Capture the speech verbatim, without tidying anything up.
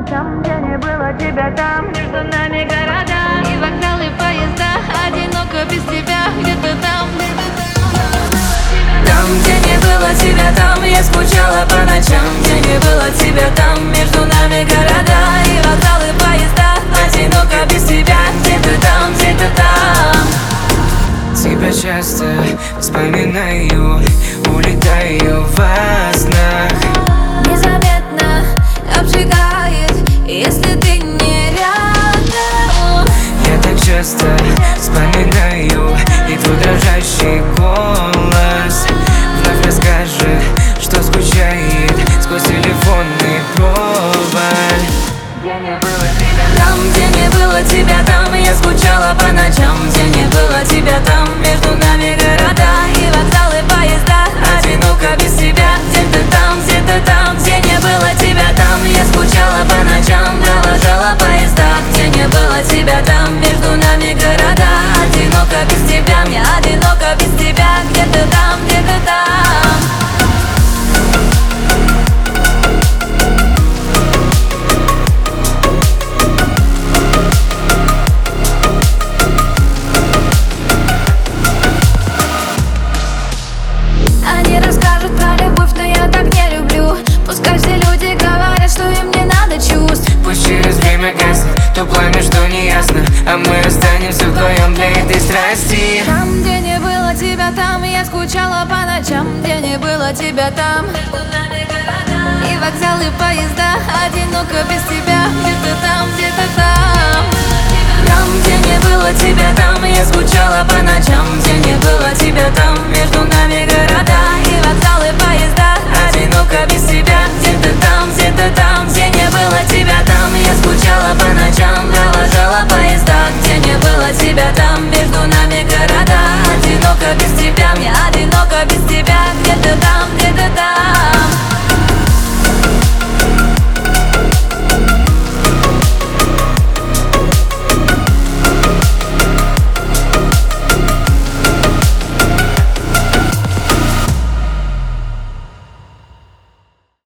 ночам, где не было тебя там. Между нами города и вокзалы, поезда. Одиноко без тебя, где-то там. Там, где не было тебя, там я скучала по ночам. Где не было тебя, там между нами города и вокзалы, поезда. Одиноко без тебя, где ты там, где ты там. Тебя часто вспоминаю, улетаю во снах. Незаметно обжигает, если ты не рядом. Я так часто вспоминаю и твой дрожащий голос вновь расскажет, что скучает сквозь телефонный провод. Где не было тебя, Там, где не было тебя, там я скучала по ночам. Где не было тебя, там между нами города и вокзалы, поезда. Одиноко без тебя, где ты там, где ты там. Где не было тебя, там я скучала по ночам. Провожала поезда, где не было тебя, там между нами города. Одиноко без тебя, мне одиноко без тебя. Где ты там, где ты там. они расскажут про любовь, но я так не люблю. Пускай все люди говорят, что им не надо чувств. Пусть через время гаснет то пламя, что не ясно, а мы останемся вдвоем для этой страсти. Там, где не было тебя, там я скучала по ночам. Где не было тебя, там и вокзалы, поезда. Одиноко без тебя, где-то там, где-то там. Там, где не было тебя, там я скучала по ночам. Где не было тебя, там между нами города и вокзалы, поезда. Одиноко без тебя, где ты там, где ты там. Где не было тебя, там я скучала по ночам. Провожала поезда, где не было тебя, там между нами города. Одиноко без тебя, мне одиноко без тебя. Где ты там, где ты там.